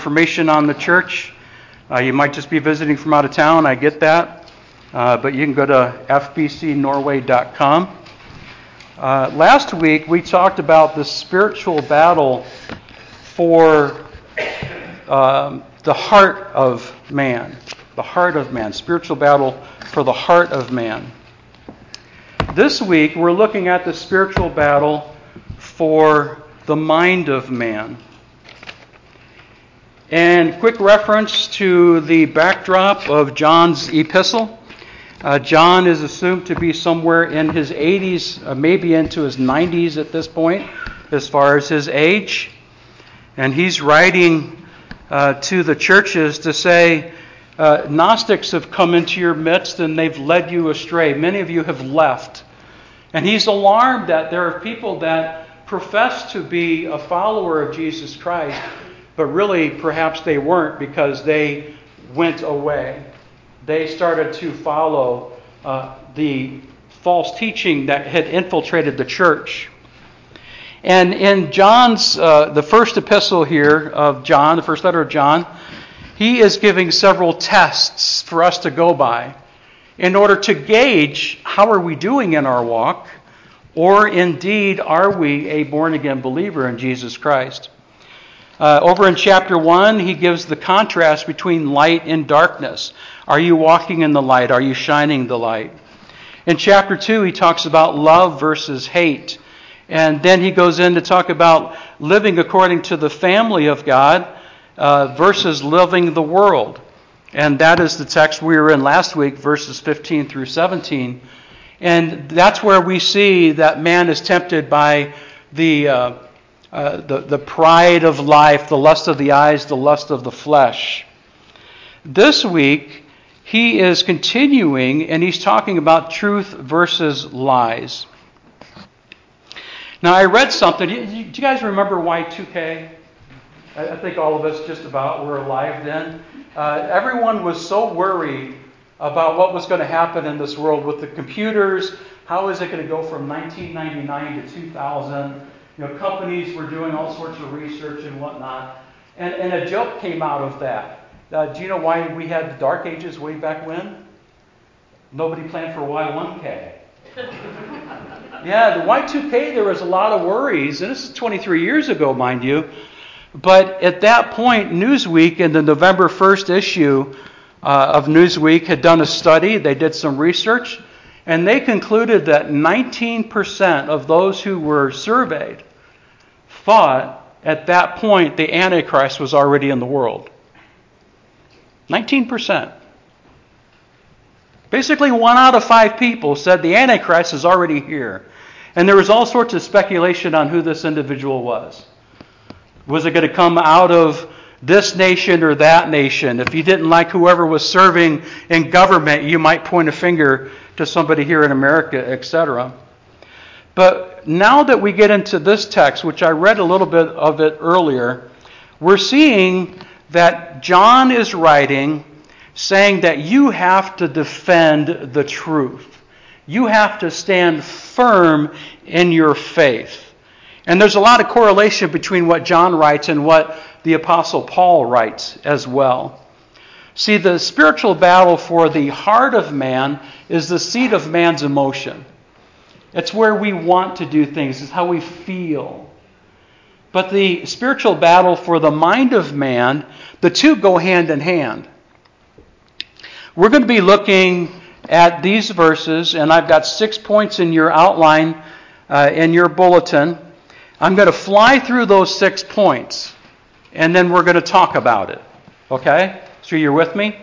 Information on the church. You might just be visiting from out of town, I get that. But you can go to fbcnorway.com. Last week we talked about the spiritual battle for the heart of man. The heart of man. Spiritual battle for the heart of man. This week we're looking at the spiritual battle for the mind of man. And quick reference to the backdrop of John's epistle. John is assumed to be somewhere in his 80s, maybe into his 90s at this point, as far as his age. And he's writing to the churches to say, Gnostics have come into your midst and they've led you astray. Many of you have left. And he's alarmed that there are people that profess to be a follower of Jesus Christ, but really, perhaps they weren't because they went away. They started to follow the false teaching that had infiltrated the church. And in John's, the first epistle here of John, the first letter of John, he is giving several tests for us to go by in order to gauge how are we doing in our walk, or indeed are we a born-again believer in Jesus Christ. Over in chapter 1, he gives the contrast between light and darkness. Are you walking in the light? Are you shining the light? In chapter 2, he talks about love versus hate. And then he goes in to talk about living according to the family of God versus living the world. And that is the text we were in last week, verses 15 through 17. And that's where we see that man is tempted by the pride of life, the lust of the eyes, the lust of the flesh. This week, he is continuing, and he's talking about truth versus lies. Now, I read something. Do you guys remember Y2K? I think all of us just about were alive then. Everyone was so worried about what was going to happen in this world with the computers. How is it going to go from 1999 to 2000? Companies were doing all sorts of research and whatnot. And a joke came out of that. Do you know why we had the Dark Ages way back when? Nobody planned for Y1K. Yeah, the Y2K, there was a lot of worries. And this is 23 years ago, mind you. But at that point, Newsweek, in the November 1st issue of Newsweek, had done a study. They did some research. And they concluded that 19% of those who were surveyed thought at that point the Antichrist was already in the world. 19%. Basically, 1 out of 5 people said the Antichrist is already here. And there was all sorts of speculation on who this individual was. Was it going to come out of this nation or that nation? If you didn't like whoever was serving in government, you might point a finger to somebody here in America, etc. But now that we get into this text, which I read a little bit of it earlier, we're seeing that John is writing saying that you have to defend the truth. You have to stand firm in your faith. And there's a lot of correlation between what John writes and what the Apostle Paul writes as well. See, the spiritual battle for the heart of man is the seat of man's emotion. It's where we want to do things. It's how we feel. But the spiritual battle for the mind of man, the two go hand in hand. We're going to be looking at these verses, and I've got 6 points in your outline, in your bulletin. I'm going to fly through those 6 points, and then we're going to talk about it. Okay? So you're with me?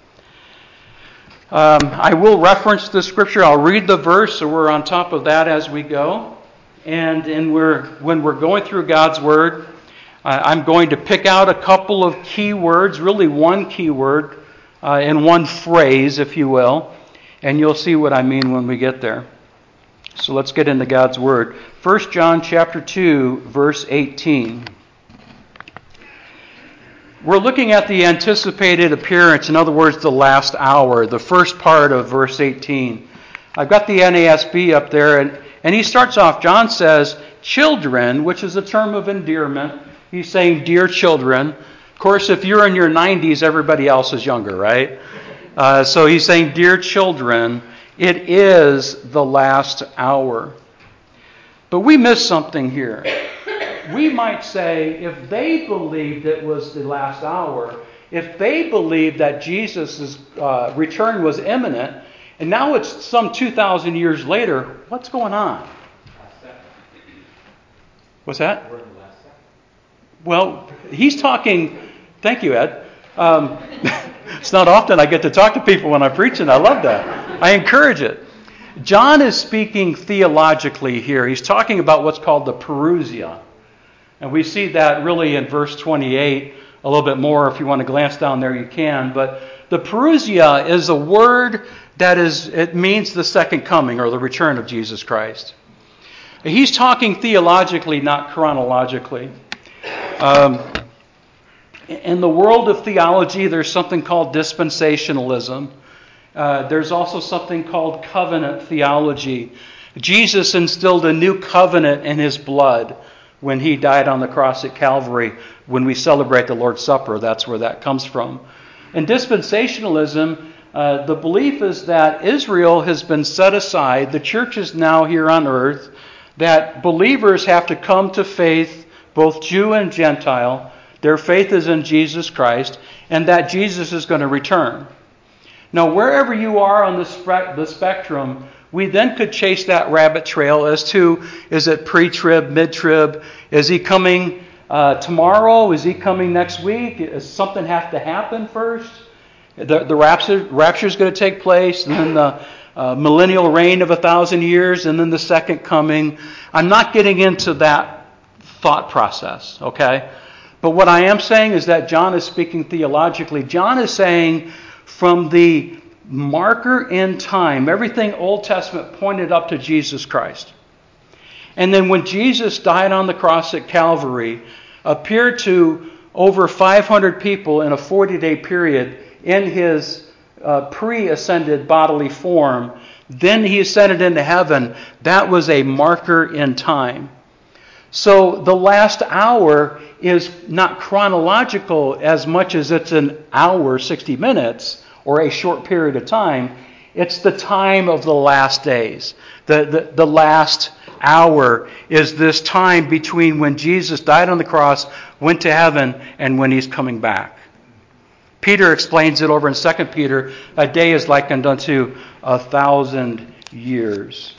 I will reference the scripture. I'll read the verse, so we're on top of that as we go. And when we're going through God's Word, I'm going to pick out a couple of key words, really one key word, in one phrase, if you will. And you'll see what I mean when we get there. So let's get into God's Word. 1 John chapter 2, verse 18. We're looking at the anticipated appearance, in other words, the last hour, the first part of verse 18. I've got the NASB up there, and he starts off, John says, children, which is a term of endearment. He's saying, dear children, Of course, if you're in your 90s, everybody else is younger, right? So he's saying, dear children, it is the last hour. But we miss something here. We might say, if they believed it was the last hour, if they believed that Jesus' return was imminent, and now it's some 2,000 years later, what's going on? What's that? Well, he's talking... Thank you, Ed. It's not often I get to talk to people when I preach, and I love that. I encourage it. John is speaking theologically here. He's talking about what's called the parousia. And we see that really in verse 28 a little bit more. If you want to glance down there, you can. But the parousia is a word it means the second coming or the return of Jesus Christ. He's talking theologically, not chronologically. In the world of theology, there's something called dispensationalism. There's also something called covenant theology. Jesus instilled a new covenant in his blood when he died on the cross at Calvary. When we celebrate the Lord's Supper, that's where that comes from. In dispensationalism, the belief is that Israel has been set aside. The church is now here on earth. That believers have to come to faith, both Jew and Gentile. Their faith is in Jesus Christ, and that Jesus is going to return. Now, wherever you are on the spectrum, we then could chase that rabbit trail as to, is it pre-trib, mid-trib? Is he coming tomorrow? Is he coming next week? Does something have to happen first? The rapture is going to take place, and then the millennial reign of 1,000 years, and then the second coming. I'm not getting into that thought process, okay? But what I am saying is that John is speaking theologically. John is saying from the marker in time, everything Old Testament pointed up to Jesus Christ. And then when Jesus died on the cross at Calvary, appeared to over 500 people in a 40-day period in his pre-ascended bodily form, then he ascended into heaven. That was a marker in time. So the last hour is not chronological as much as it's an hour, 60 minutes, or a short period of time. It's the time of the last days. The last hour is this time between when Jesus died on the cross, went to heaven, and when he's coming back. Peter explains it over in 2 Peter, a day is likened unto 1,000 years.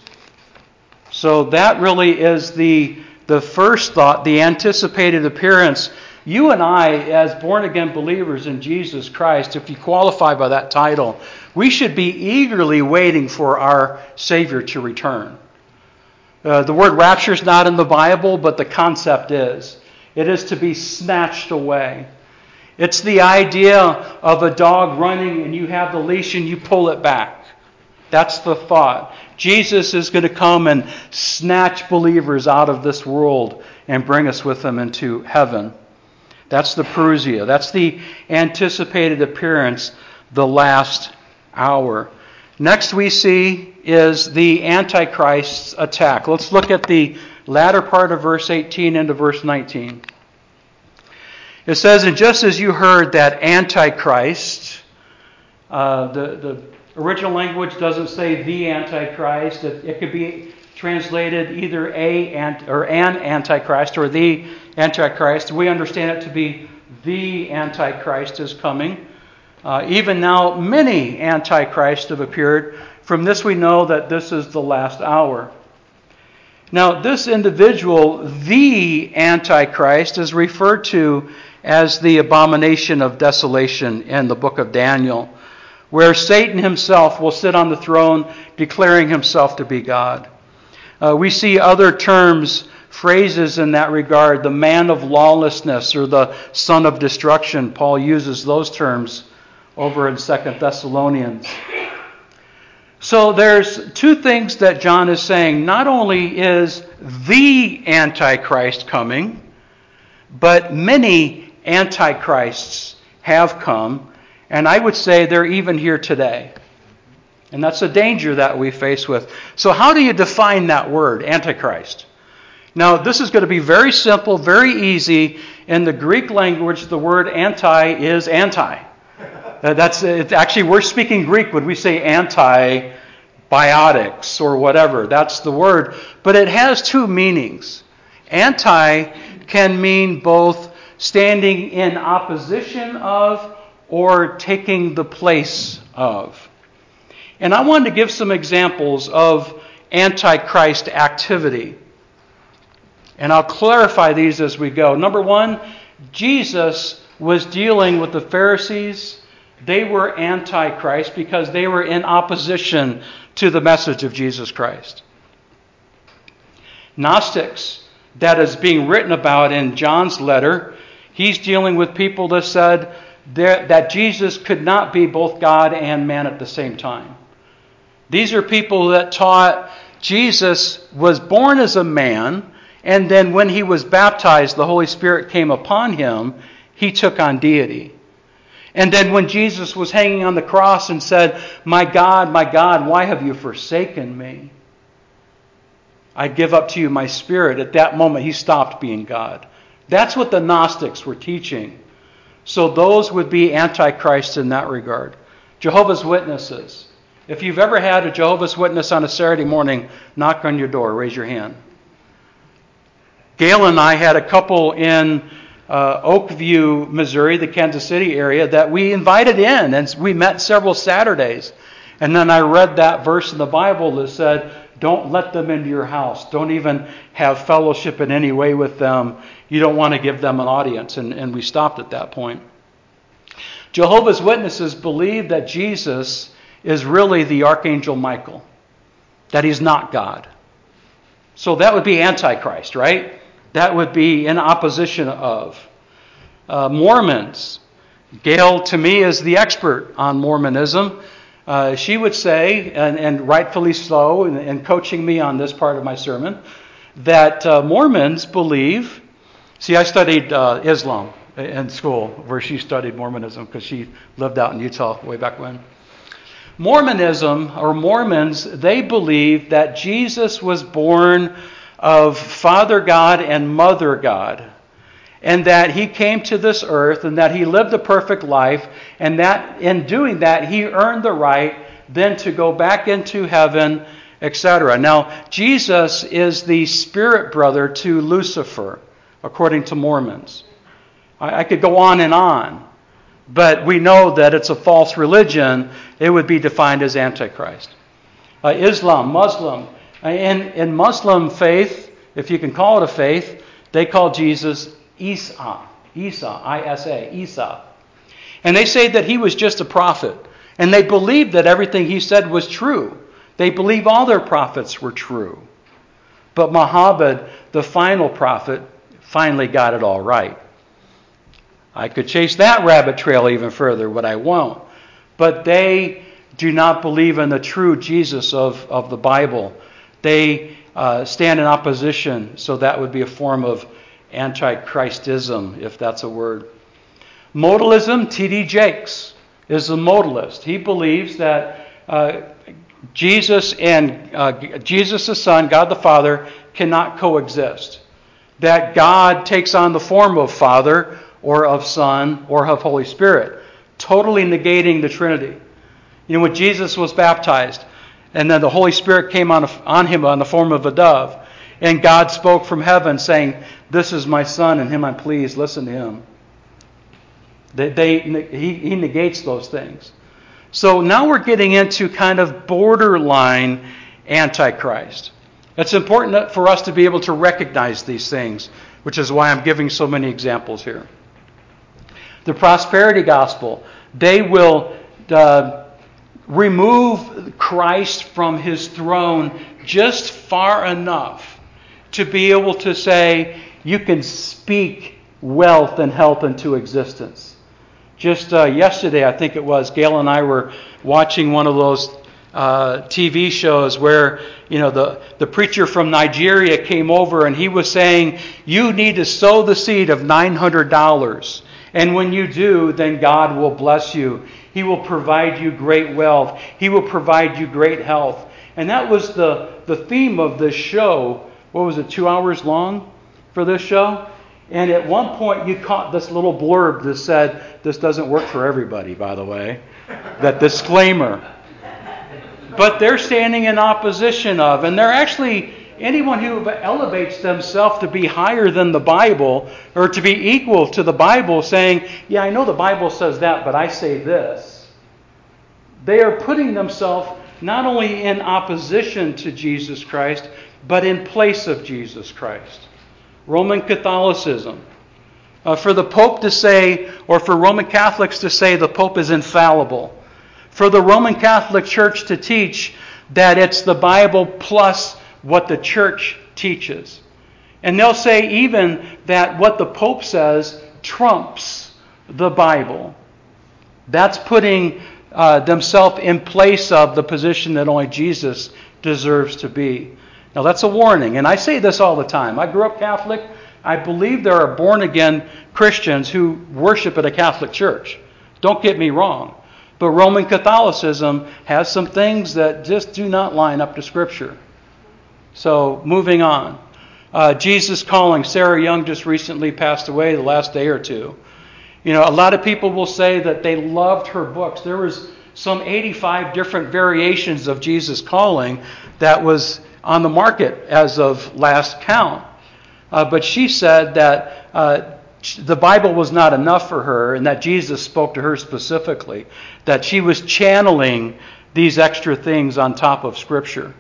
So that really is the first thought, the anticipated appearance. You and I, as born-again believers in Jesus Christ, if you qualify by that title, we should be eagerly waiting for our Savior to return. The word rapture is not in the Bible, but the concept is. It is to be snatched away. It's the idea of a dog running and you have the leash and you pull it back. That's the thought. Jesus is going to come and snatch believers out of this world and bring us with him into heaven. That's the parousia. That's the anticipated appearance, the last hour. Next we see is the Antichrist's attack. Let's look at the latter part of verse 18 into verse 19. It says, and just as you heard that Antichrist, the original language doesn't say the Antichrist. It could be translated either an Antichrist or the Antichrist. We understand it to be the Antichrist is coming. Even now, many Antichrists have appeared. From this we know that this is the last hour. Now, this individual, the Antichrist, is referred to as the abomination of desolation in the book of Daniel, where Satan himself will sit on the throne declaring himself to be God. We see other terms, phrases in that regard. The man of lawlessness or the son of destruction. Paul uses those terms over in 2 Thessalonians. So there's two things that John is saying. Not only is the Antichrist coming, but many Antichrists have come, and I would say they're even here today. And that's a danger that we face with. So how do you define that word, Antichrist? Now, this is going to be very simple, very easy. In the Greek language, the word anti is anti. Actually, we're speaking Greek when we say antibiotics or whatever. That's the word. But it has two meanings. Anti can mean both standing in opposition of or taking the place of. And I wanted to give some examples of Antichrist activity. And I'll clarify these as we go. Number one, Jesus was dealing with the Pharisees. They were Antichrist because they were in opposition to the message of Jesus Christ. Gnostics, that is being written about in John's letter, he's dealing with people that said that Jesus could not be both God and man at the same time. These are people that taught Jesus was born as a man, and then when he was baptized, the Holy Spirit came upon him, he took on deity. And then when Jesus was hanging on the cross and said, my God, why have you forsaken me? I give up to you my spirit. At that moment, he stopped being God. That's what the Gnostics were teaching. So those would be Antichrist in that regard. Jehovah's Witnesses. If you've ever had a Jehovah's Witness on a Saturday morning knock on your door, raise your hand. Gail and I had a couple in Oakview, Missouri, the Kansas City area, that we invited in, and we met several Saturdays. And then I read that verse in the Bible that said, don't let them into your house. Don't even have fellowship in any way with them. You don't want to give them an audience. And we stopped at that point. Jehovah's Witnesses believe that Jesus is really the Archangel Michael, that he's not God. So that would be Antichrist, right? That would be in opposition of. Mormons. Gail, to me, is the expert on Mormonism. She would say, and rightfully so, in coaching me on this part of my sermon, that Mormons believe... See, I studied Islam in school, where she studied Mormonism, because she lived out in Utah way back when. Mormonism, or Mormons, they believe that Jesus was born of Father God and Mother God, and that he came to this earth, and that he lived a perfect life, and that in doing that, he earned the right then to go back into heaven, etc. Now, Jesus is the spirit brother to Lucifer, according to Mormons. I could go on, but we know that it's a false religion. It would be defined as Antichrist. Islam, Muslim. In Muslim faith, if you can call it a faith, they call Jesus Isa, I-S-A, Isa. And they say that he was just a prophet. And they believe that everything he said was true. They believe all their prophets were true. But Muhammad, the final prophet, finally got it all right. I could chase that rabbit trail even further, but I won't. But they do not believe in the true Jesus of the Bible. They stand in opposition, so that would be a form of Antichristism, if that's a word. Modalism, T.D. Jakes is a modalist. He believes that Jesus and Jesus the Son, God the Father, cannot coexist. That God takes on the form of Father, or of Son, or of Holy Spirit, totally negating the Trinity. You know, when Jesus was baptized, and then the Holy Spirit came on him on the form of a dove, and God spoke from heaven saying, "This is my Son, in him I'm pleased, listen to him." He negates those things. So now we're getting into kind of borderline Antichrist. It's important for us to be able to recognize these things, which is why I'm giving so many examples here. The prosperity gospel, they will remove Christ from his throne just far enough to be able to say, you can speak wealth and health into existence. Just yesterday, I think it was, Gail and I were watching one of those TV shows where, the preacher from Nigeria came over and he was saying, you need to sow the seed of $900. And when you do, then God will bless you. He will provide you great wealth. He will provide you great health. And that was the theme of this show what was it, 2 hours long for this show? And at one point you caught this little blurb that said, this doesn't work for everybody, by the way. That disclaimer. But they're standing in opposition of, and they're actually, anyone who elevates themselves to be higher than the Bible or to be equal to the Bible, saying, yeah, I know the Bible says that, but I say this. They are putting themselves not only in opposition to Jesus Christ, but in place of Jesus Christ. Roman Catholicism. For the Pope to say, or for Roman Catholics to say the Pope is infallible. For the Roman Catholic Church to teach that it's the Bible plus what the Church teaches. And they'll say even that what the Pope says trumps the Bible. That's putting themselves in place of the position that only Jesus deserves to be. Now that's a warning, and I say this all the time. I grew up Catholic. I believe there are born-again Christians who worship at a Catholic church. Don't get me wrong. But Roman Catholicism has some things that just do not line up to Scripture. So, moving on. Jesus Calling. Sarah Young just recently passed away the last day or two. You know, a lot of people will say that they loved her books. There was some 85 different variations of Jesus Calling that was on the market as of last count. But she said that the Bible was not enough for her and that Jesus spoke to her specifically, that she was channeling these extra things on top of Scripture.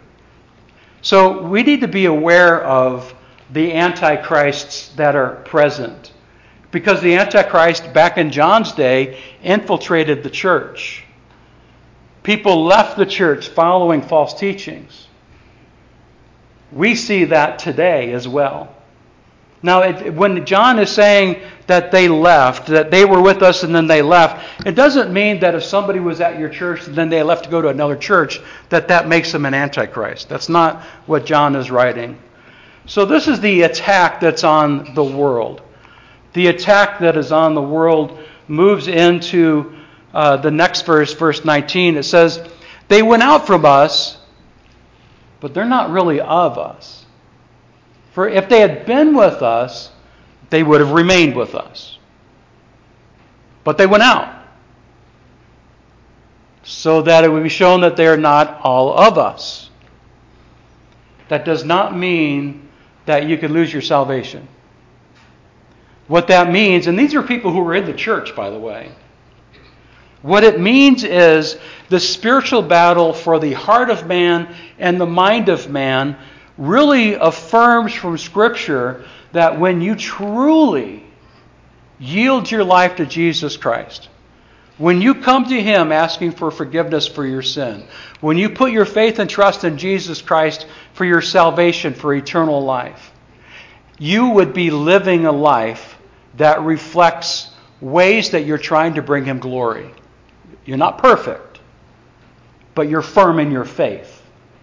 So we need to be aware of the antichrists that are present, because the Antichrist back in John's day infiltrated the church. People left the church following false teachings. We see that today as well. Now, when John is saying that they left, that they were with us and then they left, it doesn't mean that if somebody was at your church and then they left to go to another church, that makes them an antichrist. That's not what John is writing. So this is the attack that's on the world. The attack that is on the world moves into the next verse, verse 19. It says, they went out from us, but they're not really of us. For if they had been with us, they would have remained with us. But they went out, so that it would be shown that they are not all of us. That does not mean that you could lose your salvation. What that means, and these are people who were in the church, by the way. What it means is the spiritual battle for the heart of man and the mind of man really affirms from Scripture that when you truly yield your life to Jesus Christ, when you come to Him asking for forgiveness for your sin, when you put your faith and trust in Jesus Christ for your salvation, for eternal life, you would be living a life that reflects ways that you're trying to bring Him glory. You're not perfect, but you're firm in your faith.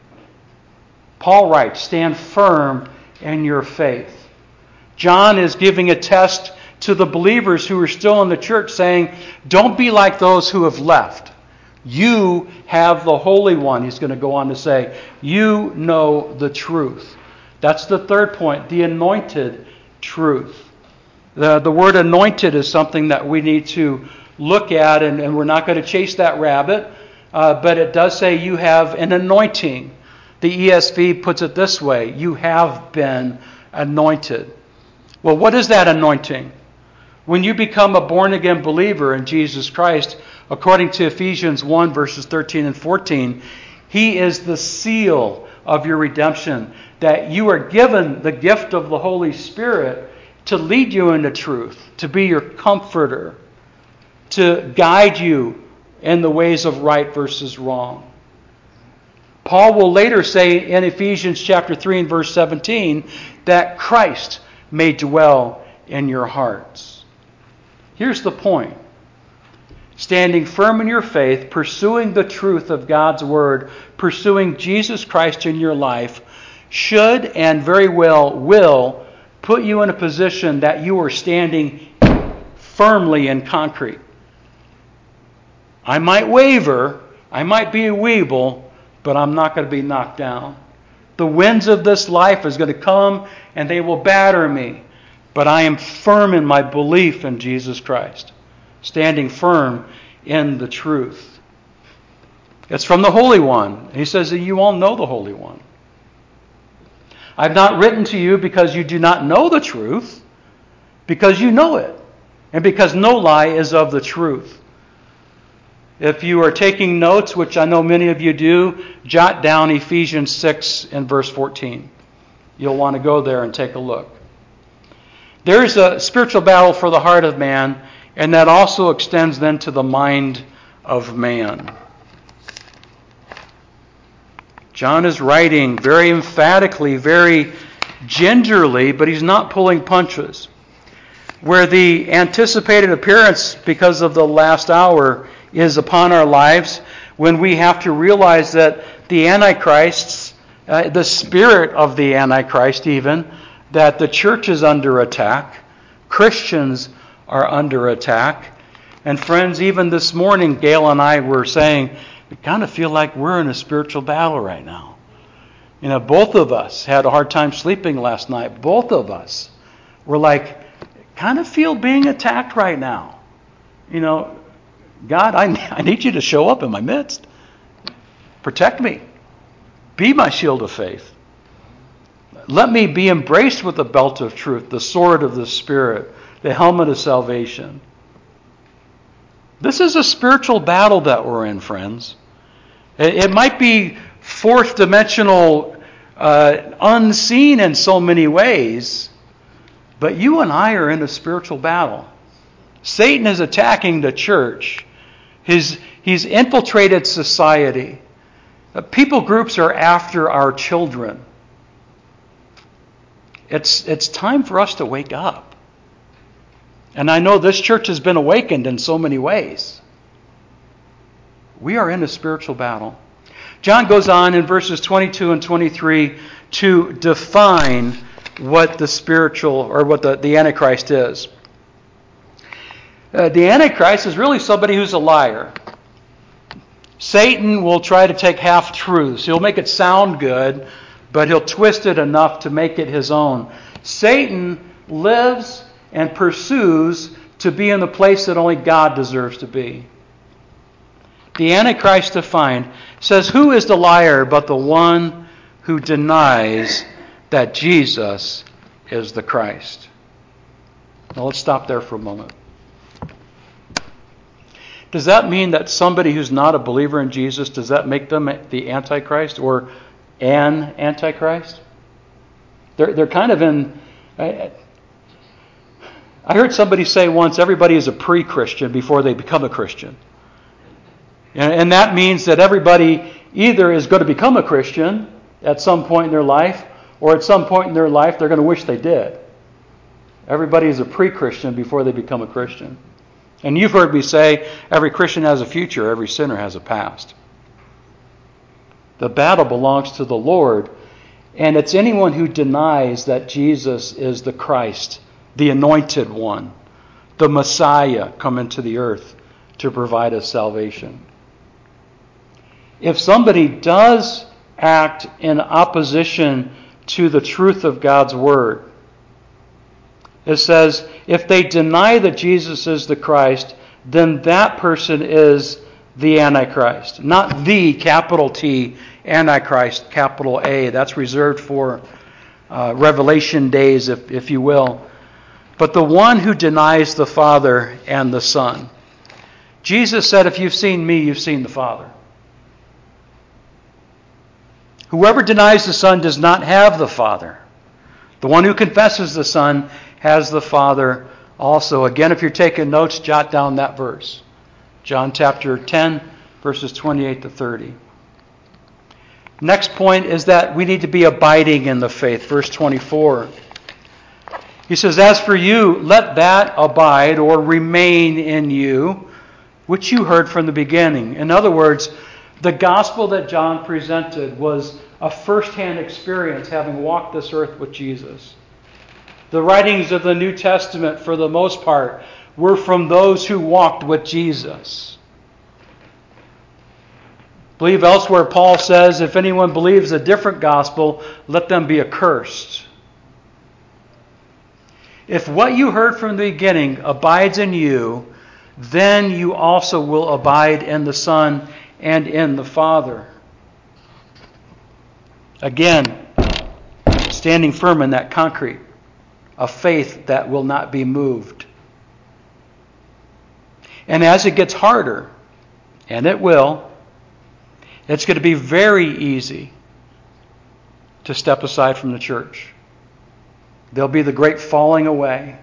Paul writes, stand firm in your faith. John is giving a test to the believers who are still in the church, saying, don't be like those who have left. You have the Holy One, he's going to go on to say. You know the truth. That's the third point, the anointed truth. The word anointed is something that we need to look at, and we're not going to chase that rabbit, but it does say you have an anointing. The ESV puts it this way, you have been anointed. Well, what is that anointing? When you become a born-again believer in Jesus Christ, according to Ephesians 1, verses 13 and 14, He is the seal of your redemption, that you are given the gift of the Holy Spirit to lead you into truth, to be your comforter, to guide you in the ways of right versus wrong. Paul will later say in Ephesians chapter 3 and verse 17 that Christ may dwell in your hearts. Here's the point. Standing firm in your faith, pursuing the truth of God's Word, pursuing Jesus Christ in your life, should and very well will put you in a position that you are standing firmly in concrete. I might waver, I might be a weeble, but I'm not going to be knocked down. The winds of this life is going to come and they will batter me. But I am firm in my belief in Jesus Christ, standing firm in the truth. It's from the Holy One. He says that you all know the Holy One. I've not written to you because you do not know the truth, because you know it, and because no lie is of the truth. If you are taking notes, which I know many of you do, jot down Ephesians 6 and verse 14. You'll want to go there and take a look. There is a spiritual battle for the heart of man, and that also extends then to the mind of man. John is writing very emphatically, very gingerly, but he's not pulling punches. Where the anticipated appearance because of the last hour is upon our lives, when we have to realize that the Antichrists, the spirit of the Antichrist even, that the church is under attack, Christians are under attack. And friends, even this morning, Gail and I were saying, we kind of feel like we're in a spiritual battle right now. You know, both of us had a hard time sleeping last night. Both of us were like, kind of feel being attacked right now. You know, God, I need you to show up in my midst. Protect me. Be my shield of faith. Let me be embraced with the belt of truth, the sword of the Spirit, the helmet of salvation. This is a spiritual battle that we're in, friends. It might be fourth dimensional, unseen in so many ways, but you and I are in a spiritual battle. Satan is attacking the church. He's infiltrated society. People groups are after our children. It's time for us to wake up. And I know this church has been awakened in so many ways. We are in a spiritual battle. John goes on in verses 22 and 23 to define what the spiritual, or what the Antichrist is. The Antichrist is really somebody who's a liar. Satan will try to take half-truths. He'll make it sound good, but he'll twist it enough to make it his own. Satan lives and pursues to be in the place that only God deserves to be. The Antichrist defined says, who is the liar but the one who denies that Jesus is the Christ? Now let's stop there for a moment. Does that mean that somebody who's not a believer in Jesus, does that make them the Antichrist or an Antichrist? They're kind of in... I heard somebody say once, everybody is a pre-Christian before they become a Christian. And that means that everybody either is going to become a Christian at some point in their life, or at some point in their life they're going to wish they did. Everybody is a pre-Christian before they become a Christian. And you've heard me say, every Christian has a future, every sinner has a past. The battle belongs to the Lord, and it's anyone who denies that Jesus is the Christ, the anointed one, the Messiah come into the earth to provide us salvation. If somebody does act in opposition to the truth of God's Word, it says, if they deny that Jesus is the Christ, then that person is the Antichrist. Not the, capital T, Antichrist, capital A. That's reserved for Revelation days, if you will. But the one who denies the Father and the Son. Jesus said, if you've seen me, you've seen the Father. Whoever denies the Son does not have the Father. The one who confesses the Son has the Father also. Again, if you're taking notes, jot down that verse. John chapter 10, verses 28 to 30. Next point is that we need to be abiding in the faith. Verse 24. He says, as for you, let that abide or remain in you, which you heard from the beginning. In other words, the gospel that John presented was a first-hand experience having walked this earth with Jesus. The writings of the New Testament, for the most part, were from those who walked with Jesus. I believe elsewhere Paul says, if anyone believes a different gospel, let them be accursed. If what you heard from the beginning abides in you, then you also will abide in the Son and in the Father. Again, standing firm in that concrete, a faith that will not be moved. And as it gets harder, and it will, it's going to be very easy to step aside from the church. There'll be the great falling away.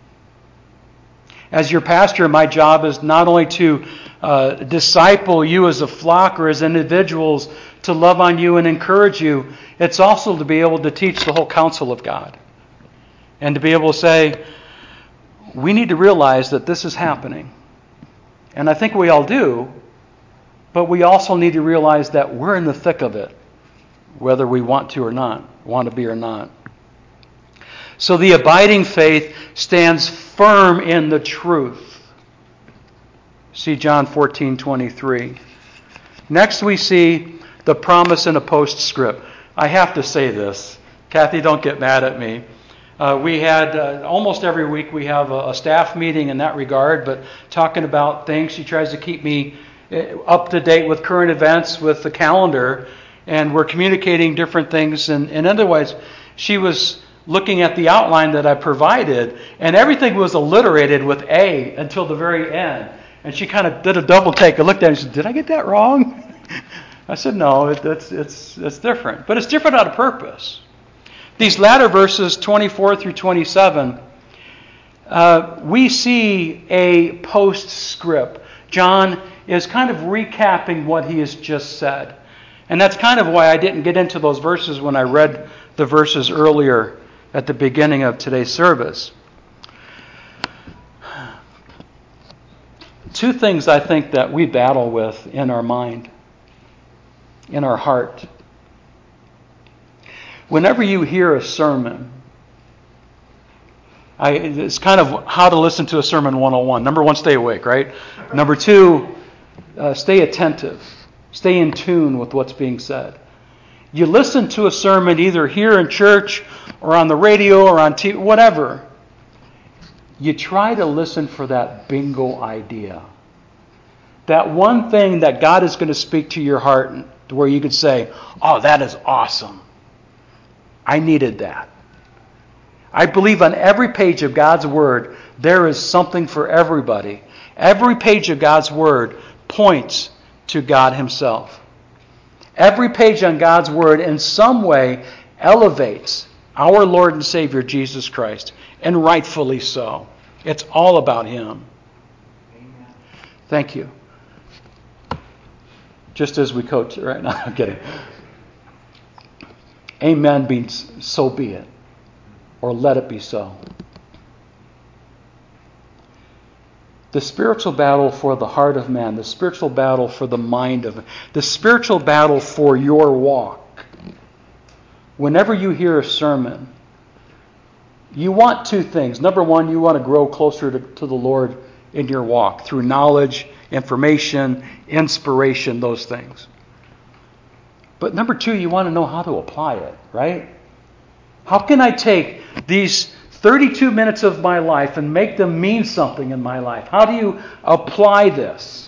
As your pastor, my job is not only to disciple you as a flock or as individuals, to love on you and encourage you, it's also to be able to teach the whole counsel of God. And to be able to say, we need to realize that this is happening. And I think we all do, but we also need to realize that we're in the thick of it, whether we want to or not, want to be or not. So the abiding faith stands firm in the truth. See John 14:23. Next we see the promise in a postscript. I have to say this. Kathy, don't get mad at me. We had, almost every week we have a staff meeting in that regard, but talking about things. She tries to keep me up to date with current events, with the calendar, and we're communicating different things. And otherwise, she was looking at the outline that I provided, and everything was alliterated with A until the very end. And she kind of did a double take. I looked at it and said, did I get that wrong? I said, no, it's different. But it's different out of purpose. These latter verses, 24 through 27, we see a postscript. John is kind of recapping what he has just said. And that's kind of why I didn't get into those verses when I read the verses earlier at the beginning of today's service. Two things I think that we battle with in our mind, in our heart. Whenever you hear a sermon, it's kind of how to listen to a sermon 101. Number one, stay awake, right? Number two, stay attentive. Stay in tune with what's being said. You listen to a sermon either here in church or on the radio or on TV, whatever. You try to listen for that bingo idea. That one thing that God is going to speak to your heart where you could say, oh, that is awesome. I needed that. I believe on every page of God's Word, there is something for everybody. Every page of God's Word points to God Himself. Every page on God's Word in some way elevates our Lord and Savior Jesus Christ, and rightfully so. It's all about Him. Amen. Thank you. Just as we coach right now. I'm kidding. Amen means so be it, or let it be so. The spiritual battle for the heart of man, the spiritual battle for the mind of man, the spiritual battle for your walk. Whenever you hear a sermon, you want two things. Number one, you want to grow closer to the Lord in your walk through knowledge, information, inspiration, those things. But number two, you want to know how to apply it, right? How can I take these 32 minutes of my life and make them mean something in my life? How do you apply this?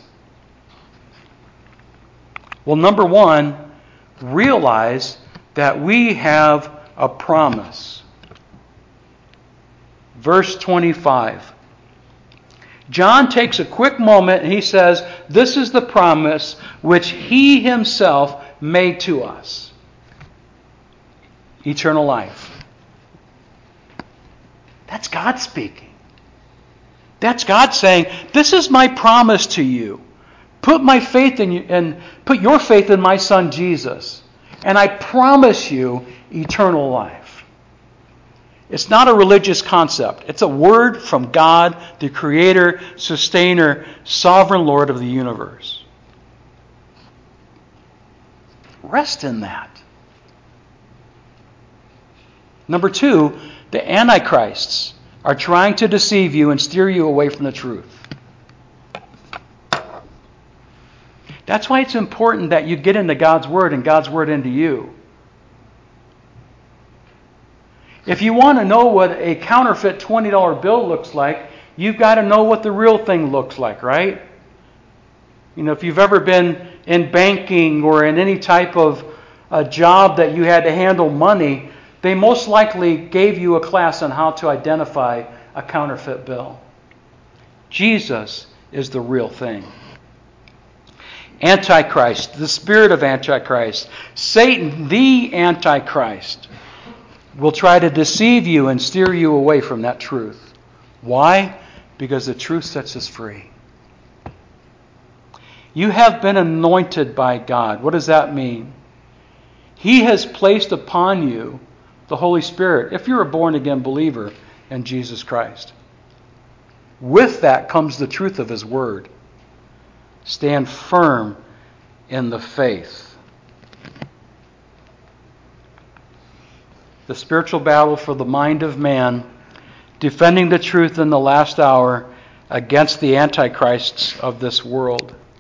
Well, number one, realize that we have a promise. Verse 25. John takes a quick moment and he says, this is the promise which He Himself made to us. Eternal life. That's God speaking. That's God saying, this is my promise to you. Put my faith in you and put your faith in my Son Jesus. And I promise you eternal life. It's not a religious concept. It's a word from God, the Creator, Sustainer, Sovereign Lord of the universe. Rest in that. Number two, the Antichrists are trying to deceive you and steer you away from the truth. That's why it's important that you get into God's Word and God's Word into you. If you want to know what a counterfeit $20 bill looks like, you've got to know what the real thing looks like, right? You know, if you've ever been in banking or in any type of a job that you had to handle money, they most likely gave you a class on how to identify a counterfeit bill. Jesus is the real thing. Antichrist, the spirit of Antichrist, Satan, the Antichrist, will try to deceive you and steer you away from that truth. Why? Because the truth sets us free. You have been anointed by God. What does that mean? He has placed upon you the Holy Spirit, if you're a born-again believer in Jesus Christ. With that comes the truth of His Word. Stand firm in the faith. The spiritual battle for the mind of man, defending the truth in the last hour against the antichrists of this world.